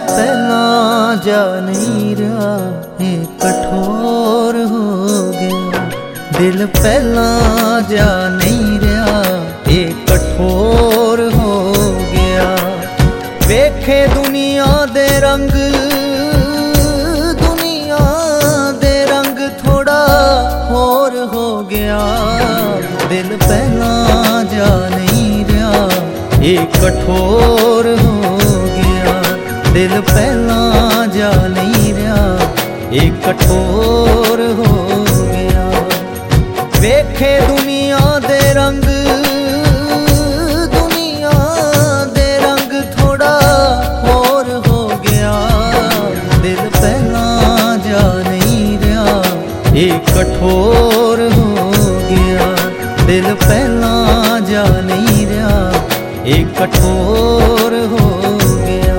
पहला जा नहीं रहा ये कठोर हो गया। दिल पहला जा नहीं रहा ये कठोर हो गया। वेखे दुनिया दे रंग, दुनिया दे रंग थोड़ा होर हो गया। दिल पहला जा नहीं रहा ये कठोर हो गया। दिल पहला जा नहीं रहा ये कठोर हो गया। वेखे दुनिया दे रंग, दुनिया दे रंग थोड़ा होर हो गया। दिल पहला जा नहीं रहा ये कठोर हो गया। दिल पहला जा नहीं रहा ये कठोर हो गया।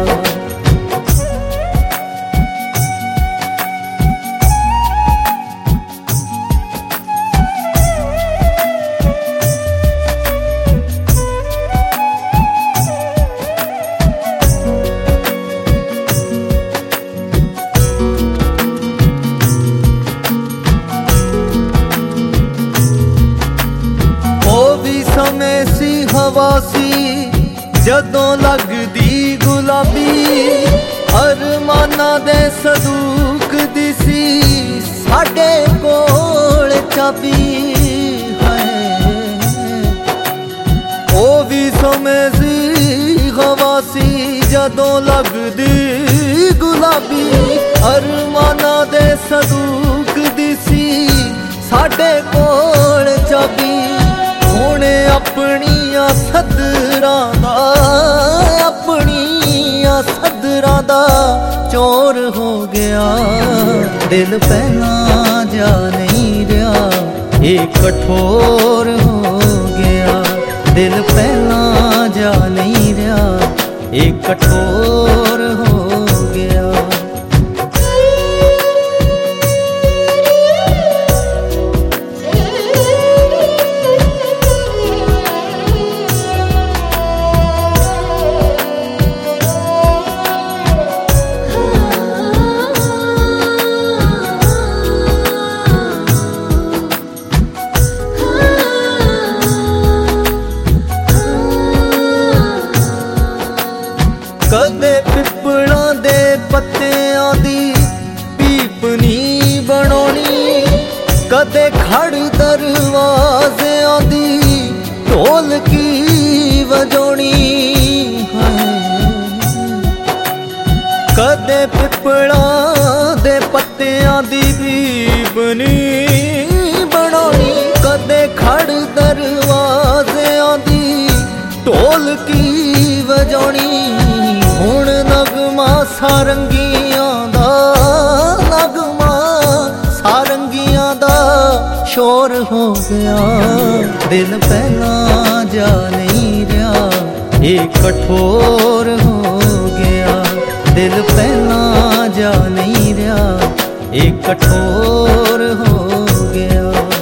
समय सी हवा सी जदों लगदी गुलाबी, अरमाना दे सदूक दी सी साडे कोल चाबी है। ओ भी समय सी हवा सी जदों लगदी गुलाबी, अरमाना दे सदूक दी सी साडे कोल चाबी। हुण अपनिया सदरां दा, अपनिया सदरां दा चोर हो गया। दिल पहला जा नहीं रहा ये कठोर हो गया। दिल पहला जा नहीं रहा ये कठोर हो गया। कदे पिपड़ां दे पत्तियां दी पीप नी बनानी, कदे खड़ दरवाज़ियां दी ढोलकी वजानी। कदे पिपड़ां दे पत्तियां दी पीप नी बनानी, कदे खड़ दरवाज़ियां दी ढोलकी वजानी। हुण नगमा सारंगियां दा, नगमा सारंगियां दा शोर हो गया। दिल पहला जा नहीं रहा ये कठोर हो गया। दिल पहला जा नहीं रहा ये कठोर हो गया।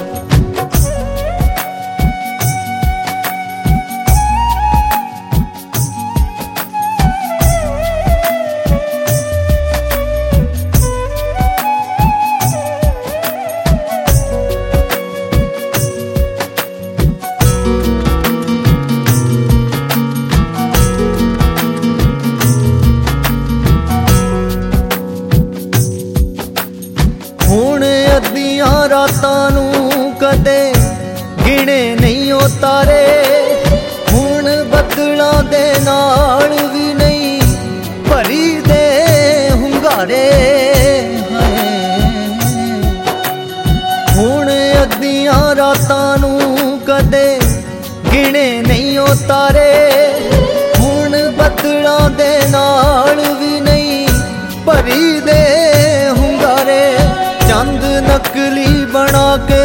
हुण अद्धियां रातां नूं कदे गिणे नहीं ओ तारे, हुण बदलां दे नाल भी नहीं भरी दे हुंगारे। हुण अद्धियां रातां नूं कदे गिणे नहीं ओ तारे, हुण बदलां दे नाल भी नहीं भरी दे हुंगारे। चंद नकली बना के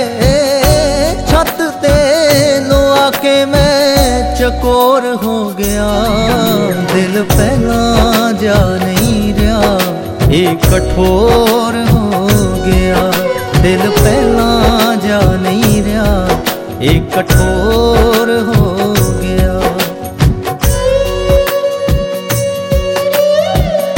छत ते लुआ के मैं चकोर हो गया। दिल पहला जा नहीं रहा ये कठोर हो गया। दिल पहला जा नहीं रहा ये कठोर हो गया।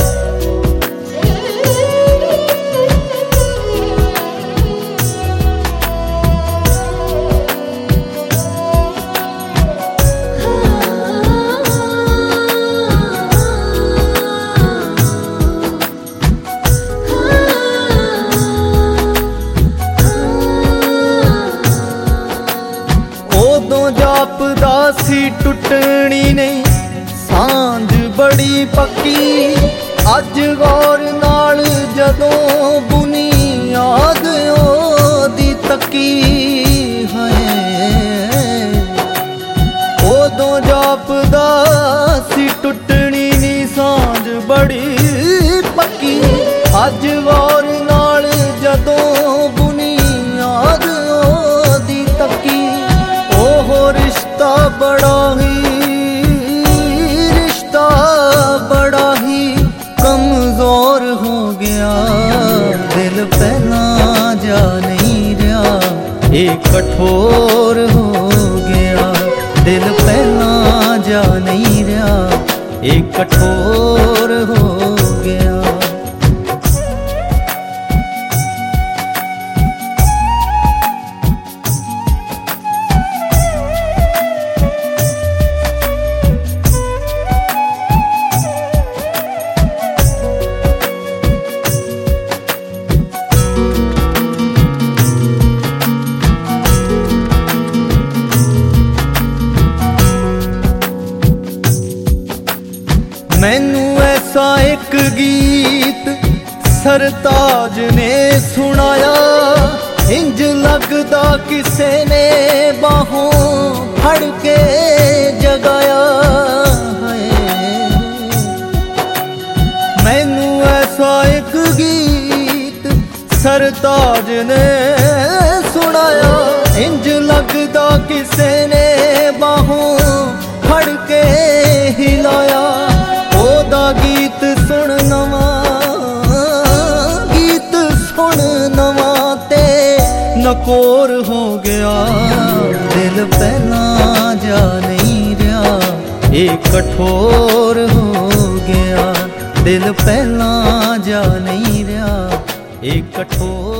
ਸੀ ਪੱਕੀ, ਅੱਜ ਗੌਰ ਨਾਲ ਜਦੋਂ ਬੁਨਿਆਦ ਉਹਦੀ ਤੱਕੀ ਹੈ, ਉਦੋਂ ਜਾਪਦਾ ਸੀ ਟੁੱਟਣੀ ਨੀ ਸਾਂਝ ਬੜੀ ਪੱਕੀ। ਅੱਜ ਗੌਰ ਨਾਲ ਜਦੋਂ ਬੁਨਿਆਦ ਉਹਦੀ ਤੱਕੀ, ਉਹ ਰਿਸ਼ਤਾ ਬੜਾ ਹੀ ਕਮਜ਼ੋਰ ਹੋ ਗਿਆ। ਦਿਲ ਪਹਿਲਾਂ ਜਾ ਨਹੀਂ ਰਿਹਾ, ਇਹ ਕਠੋਰ ਹੋ ਗਿਆ। ਦਿਲ ਪਹਿਲਾਂ ਜਾ ਨਹੀਂ ਰਿਹਾ, ਇਹ ਕਠੋਰ ਹੋ ਗਿਆ। ਮੈਨੂੰ ਐਸਾ ਇੱਕ ਗੀਤ ਸਰਤਾਜ ਨੇ ਸੁਣਾਇਆ, ਇੰਜ ਲੱਗਦਾ ਕਿਸੇ ਨੇ ਬਾਹੋਂ ਫੜ ਕੇ ਜਗਾਇਆ ਹੈ। ਮੈਨੂੰ ਐਸਾ ਇੱਕ ਗੀਤ ਸਰਤਾਜ ਨੇ ਸੁਣਾਇਆ, ਇੰਜ ਲੱਗਦਾ ਕਿਸੇ ਨੇ ਬਾਹੋਂ ਫੜ ਕੇ ਹਿਲਾਇਆ। ਉਹਦਾ ਗੀਤ ਸੁਣ ਨਵਾਂ ਤੇ ਨਕੋਰ ਹੋ ਗਿਆ। ਦਿਲ ਪਹਿਲਾਂ ਜਾ ਨਹੀਂ ਰਿਹਾ, ਇਹ ਕਠੋਰ ਹੋ ਗਿਆ। ਦਿਲ ਪਹਿਲਾਂ ਜਾ ਨਹੀਂ ਰਿਹਾ, ਇਹ ਕਠੋਰ